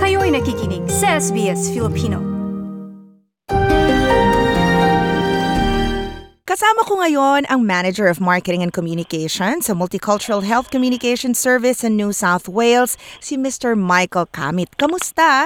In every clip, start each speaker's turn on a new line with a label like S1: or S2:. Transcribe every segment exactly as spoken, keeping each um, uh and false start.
S1: Kayo'y nakikinig sa S B S Filipino.
S2: Kasama ko ngayon ang Manager of Marketing and Communication sa Multicultural Health Communication Service sa New South Wales, si Mister Michael Kamit. Kamusta?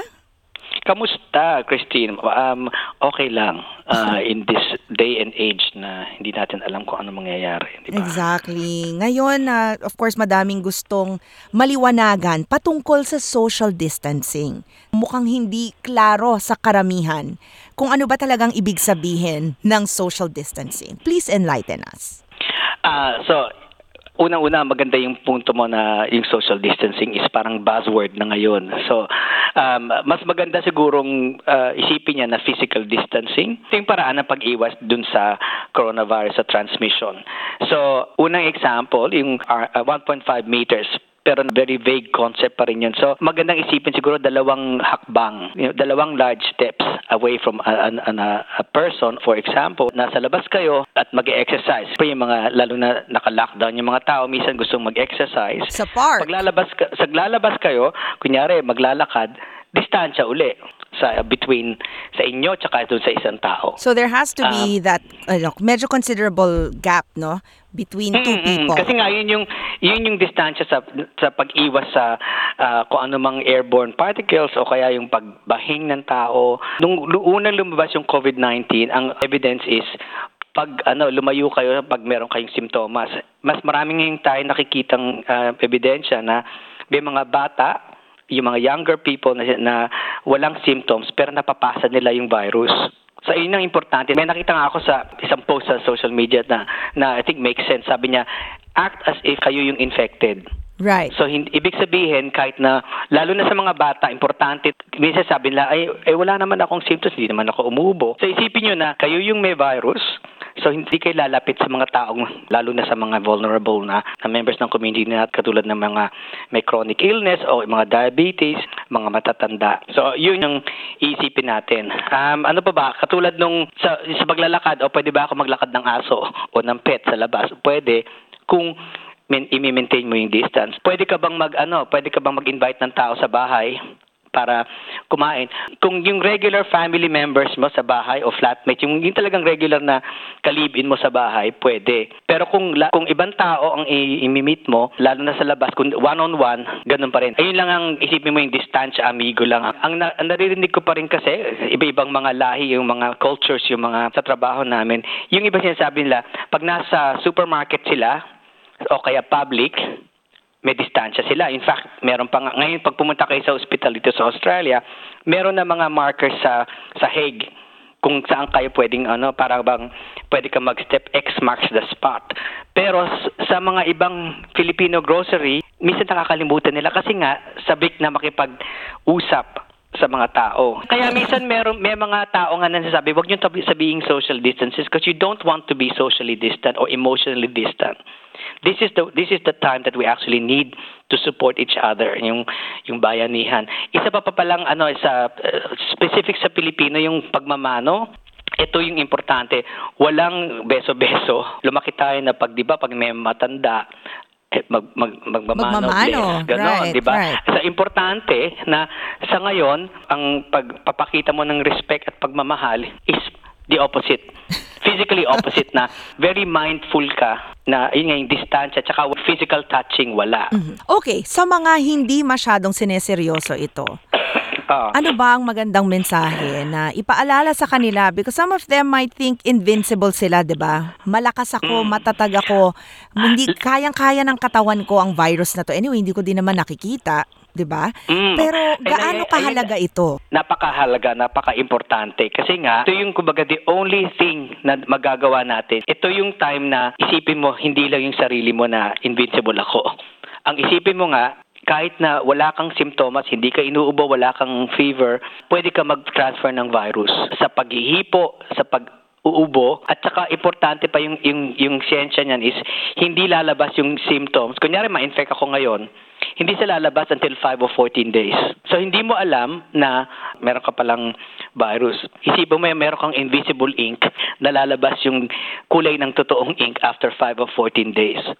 S3: Kamusta, Christine? Um, okay lang uh, in this day and age na hindi natin alam kung ano mangyayari. Diba?
S2: Exactly. Ngayon, uh, of course, madaming gustong maliwanagan patungkol sa social distancing. Mukhang hindi klaro sa karamihan kung ano ba talagang ibig sabihin ng social distancing. Please enlighten us.
S3: Uh, so, unang-una, maganda yung punto mo na yung social distancing is parang buzzword na ngayon. So, um, mas maganda sigurong uh, isipin niya na physical distancing. Ito yung paraan ng pag-iwas dun sa coronavirus, sa transmission. So, unang example, yung uh, one point five meters, pero very vague concept pa rin yun. So, magandang isipin siguro dalawang hakbang, you know, dalawang large steps away from a, a, a, a person. For example, nasa labas kayo at mag-exercise. Pa yung mga, lalo na naka-lockdown, yung mga tao, minsan gustong mag-exercise.
S2: Sa park.
S3: Paglalabas, sa lalabas kayo, kunyari, maglalakad, distansya uli sa between sa inyo tsaka doon sa isang tao.
S2: So there has to be
S3: Um,
S2: that ano, medyo considerable gap, no, between two
S3: Mm, mm,
S2: people.
S3: Kasi nga yun yung yun yung distansya sa sa pag-iwas sa uh, kung ano mang airborne particles o kaya yung pagbahing ng tao. Nung lu- unang lumabas yung COVID nineteen, ang evidence is pag ano lumayo kayo pag meron kayong simptomas. Mas maraming ngayon tayo nakikitang uh, ebidensya na may mga bata, yung mga younger people na, na walang symptoms pero napapasa nila yung virus. So, yun ang importante. May nakita nga ako sa isang post sa social media na, na I think makes sense. Sabi niya, act as if kayo yung infected.
S2: Right.
S3: So, hindi, ibig sabihin, kahit na, lalo na sa mga bata, importante, minsan sabi nila, ay, ay wala naman akong symptoms, hindi naman ako umubo. So, isipin nyo na, kayo yung may virus, so hindi kayo lalapit sa mga taong, lalo na sa mga vulnerable na, na members ng community na katulad ng mga may chronic illness o mga diabetes, mga matatanda. So, yun yung iisipin natin. Um, ano pa ba? Katulad nung sa, sa paglalakad, o pwede ba ako maglakad ng aso o ng pet sa labas? Pwede kung i-maintain mo yung distance. Pwede ka bang mag ano, pwede ka bang mag-invite ng tao sa bahay para kumain? Kung yung regular family members mo sa bahay o flatmate, yung, yung talagang regular na kalibin mo sa bahay, pwede. Pero kung kung ibang tao ang i-meet mo, lalo na sa labas, kung one-on-one, ganun pa rin. Ayun lang ang isipin mo yung distansya, amigo lang. Ang, na, ang naririnig ko pa rin kasi, iba-ibang mga lahi, yung mga cultures, yung mga sa trabaho namin, yung iba sinasabi nila, pag nasa supermarket sila, o kaya public, may distansya sila. In fact, meron pa nga, ngayon pag pumunta kayo sa hospital dito sa Australia, meron na mga markers sa sa Hague kung saan kayo pwedeng ano, para bang pwede ka mag-step X marks the spot. Pero sa mga ibang Filipino grocery, minsan nakakalimutan nila kasi nga sabik na makipag-usap sa mga tao. Kaya minsan meron may mga tao nga nasasabi, wag niyo sabihin social distances because you don't want to be socially distant or emotionally distant. This is the this is the time that we actually need to support each other, yung yung bayanihan. Isa pa pa palang ano sa uh, specific sa Pilipino yung pagmamano. Ito yung importante. Walang beso-beso. Lumaki tayo na pag 'di ba pag may matanda eh, mag, mag, magmamano,
S2: Magmamano.
S3: ganon,
S2: Right,
S3: di ba?
S2: right.
S3: Sa importante na sa ngayon, ang pagpapakita mo ng respect at pagmamahal is the opposite. Physically opposite na very mindful ka na yun nga yung distansya tsaka physical touching wala.
S2: Mhm. Okay, sa mga hindi masyadong sineseryoso ito,
S3: Ah.
S2: ano ba ang magandang mensahe na ipaalala sa kanila? Because some of them might think invincible sila, di ba? Malakas ako, matatag ako, hindi kayang-kaya ng katawan ko ang virus na to. Anyway, hindi ko din naman nakikita, di ba?
S3: Mm.
S2: Pero
S3: And
S2: gaano
S3: I- I-
S2: kahalaga ito?
S3: Napakahalaga, napaka-importante. Kasi nga, ito yung kumbaga the only thing na magagawa natin. Ito yung time na isipin mo, hindi lang yung sarili mo na invincible ako. Ang isipin mo nga, kahit na wala kang simptomas, hindi ka inuubo, wala kang fever, pwede ka mag-transfer ng virus sa paghihipo, sa pag uubo, at saka importante pa yung yung yung siyensya niyan is hindi lalabas yung symptoms. Kunyari ma-infect ako ngayon, hindi sila lalabas until five or fourteen days. So hindi mo alam na meron ka palang virus. Isipin mo meron kang invisible ink na lalabas yung kulay ng totoong ink after five or fourteen days.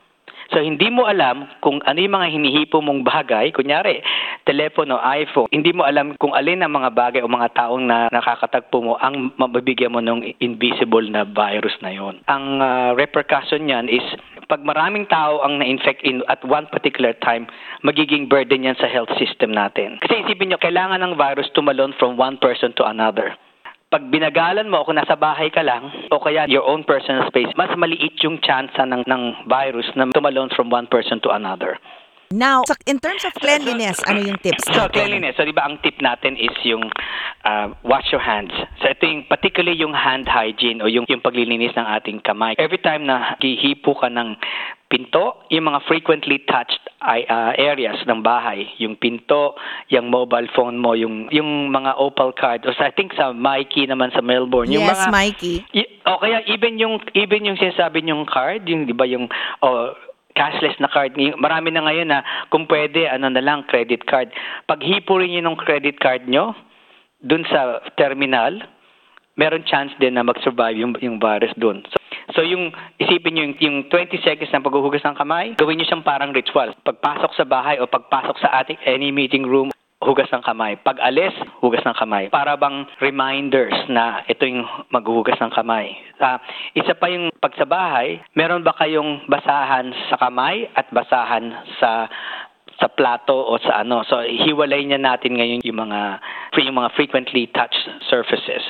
S3: So hindi mo alam kung ano yung mga hinihipo mong bagay, kunyari, telepono, iPhone, hindi mo alam kung alin ang mga bagay o mga taong na nakakatagpo mo ang mabibigyan mo ng invisible na virus na yon. Ang uh, repercussion niyan is pag maraming tao ang na-infect in at one particular time, magiging burden yan sa health system natin. Kasi isipin nyo, kailangan ng virus tumalon from one person to another. Pag binagalan mo, kung nasa bahay ka lang, o kaya your own personal space, mas maliit yung chance ng, ng virus na tumalon from one person to another.
S2: Now, so in terms of cleanliness, ano yung tips
S3: So,
S2: natin?
S3: cleanliness. So, di ba, ang tip natin is yung uh, wash your hands. So, ito yung particularly yung hand hygiene o yung, yung paglilinis ng ating kamay. Every time na hihipo ka ng pinto, yung mga frequently touched uh, areas ng bahay, yung pinto, yung mobile phone mo, yung yung mga Opal card, o sa, I think sa Mikey naman sa Melbourne. Yung
S2: Yes,
S3: mga,
S2: Mikey.
S3: Y- o kaya even yung, even yung sinasabi yung card, yung di ba yung... Oh, cashless na card. Marami na ngayon na kung pwede, ano na lang, credit card. Pag hipo rin yun ng credit card nyo, dun sa terminal, meron chance din na mag-survive yung, yung virus dun. So, so yung, isipin nyo, yung, yung twenty seconds na paghuhugas ng kamay, gawin nyo siyang parang ritual. Pagpasok sa bahay o pagpasok sa ating any meeting room, hugas ng kamay. Pag alis, hugas ng kamay. Para bang reminders na ito yung maghuhugas ng kamay. Uh, isa pa yung pag sa bahay, meron ba kayong basahan sa kamay at basahan sa sa plato o sa ano? So hiwalay niya natin ngayon yung mga yung mga frequently touched surfaces.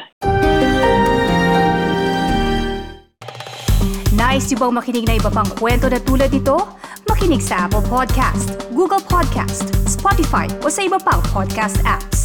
S1: Nice yung bang makinig na iba pang kwento na tulad ito? Makinig sa Apple Podcast, Google Podcast, Spotify o sa iba pang podcast apps.